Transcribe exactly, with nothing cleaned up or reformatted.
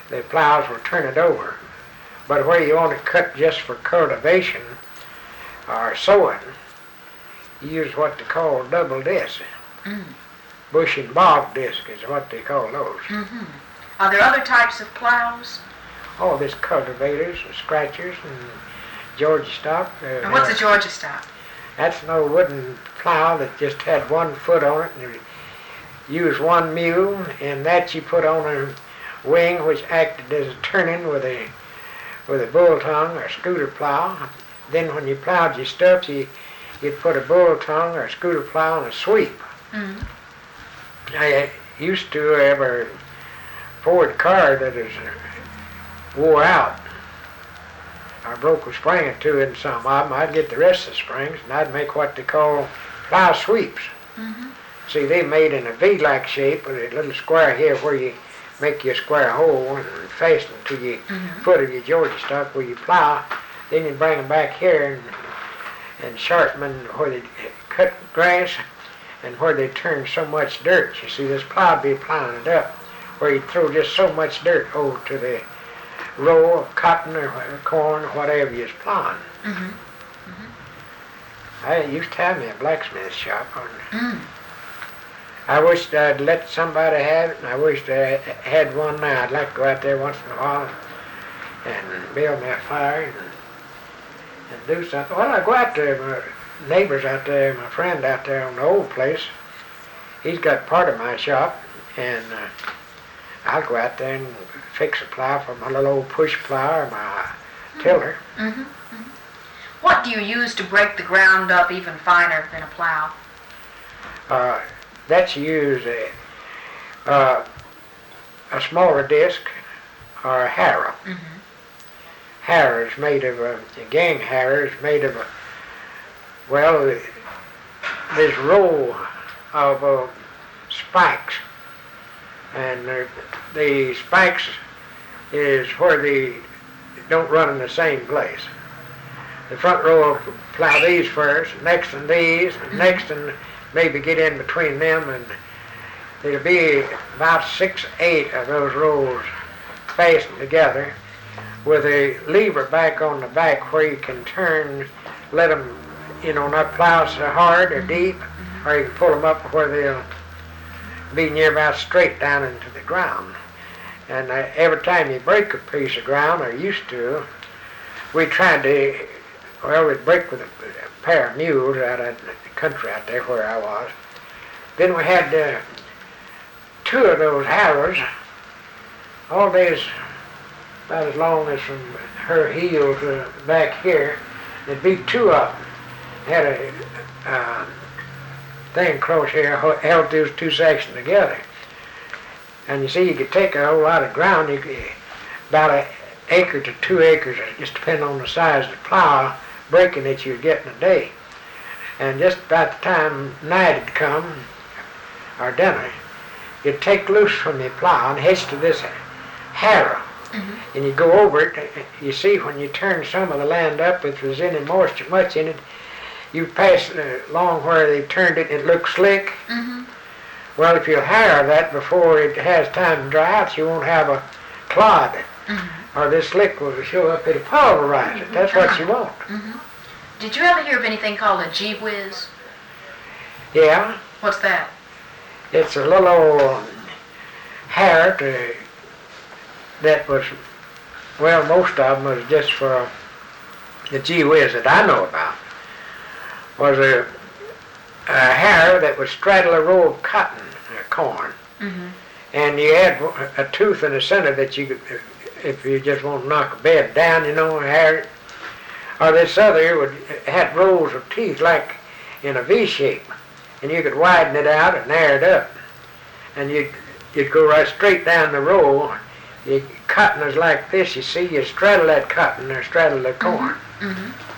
the plows will turn it over. But where you want it cut just for cultivation or sowing, you use what they call double disc. Mm. Bush and bog disc is what they call those. Mm-hmm. Are there other types of plows? Oh, there's cultivators and scratchers and Georgia stock. Uh, And what's a Georgia stock? That's an old wooden plow that just had one foot on it, and you use one mule, and that you put on a wing which acted as a turning with a with a bull tongue or scooter plow. Then when you plowed your stuff, you, you'd put a bull tongue or a scooter plow on a sweep. Mm-hmm. I used to have a Ford car that is wore out. I broke a spring or two in some of them. I'd get the rest of the springs, and I'd make what they call plow sweeps. Mm-hmm. See, they made in a V-like shape with a little square here where you make your square hole and fasten to your Mm-hmm. foot of your Georgia stock where you plow. Then you bring them back here and, and sharpen them where they cut grass and where they turn so much dirt. You see, this plow would be plowing it up where you throw just so much dirt over to the row of cotton or corn or whatever you're plowing. Mm-hmm. Mm-hmm. I used to have me a blacksmith shop. On, Mm. I wished I'd let somebody have it, and I wished I had one now. I'd like to go out there once in a while and build me a fire and, and do something. Well, I go out there, my neighbors out there, my friend out there on the old place, he's got part of my shop, and uh, I'll go out there and fix a plow for my little old push plow or my tiller. Mm-hmm. Mm-hmm. What do you use to break the ground up even finer than a plow? Uh, that's use a, uh, a smaller disc or a harrow. Mm-hmm. Harrow is made of a, a gang harrow is made of a, well, this row of uh, spikes, and the, the spikes is where they don't run in the same place. The front row will plow these first, next and these, and next and maybe get in between them, and there'll be about six, eight of those rows fastened together with a lever back on the back where you can turn, let them, you know, not plow so hard or deep, or you can pull them up where they'll be near about straight down into the ground. And uh, every time you break a piece of ground, or used to, we tried to, well, we'd break with a, a pair of mules out of the country out there where I was. Then we had uh, two of those harrows, all days about as long as from her heel to back here. There'd be two of them. Had a uh, thing across here held those two sections together. And you see, you could take a whole lot of ground, you could, about an acre to two acres, just depending on the size of the plow, breaking that you'd get in a day. And just about the time night had come, or dinner, you'd take loose from the plow and hitch to this harrow. Mm-hmm. And you go over it, you see when you turn some of the land up, if there's any moisture much in it, you pass along where they turned it, it looks slick. Mm-hmm. Well, if you harrow that before it has time to dry out, you won't have a clod, mm-hmm. or this slick will show up, it'll pulverize it. That's what you want. Mm-hmm. Did you ever hear of anything called a gee whiz? Yeah. What's that? It's a little old harrow to, that was, well, most of them was just for the gee whiz that I know about. Was a, a harrow that would straddle a row of cotton or corn. Mm-hmm. And you had a tooth in the center that you could, if you just want to knock a bed down, you know, harrow. Or this other would had rows of teeth like in a V shape, and you could widen it out and narrow it up, and you'd you'd go right straight down the row. You, cotton is like this, you see. You straddle that cotton or straddle the corn, mm-hmm.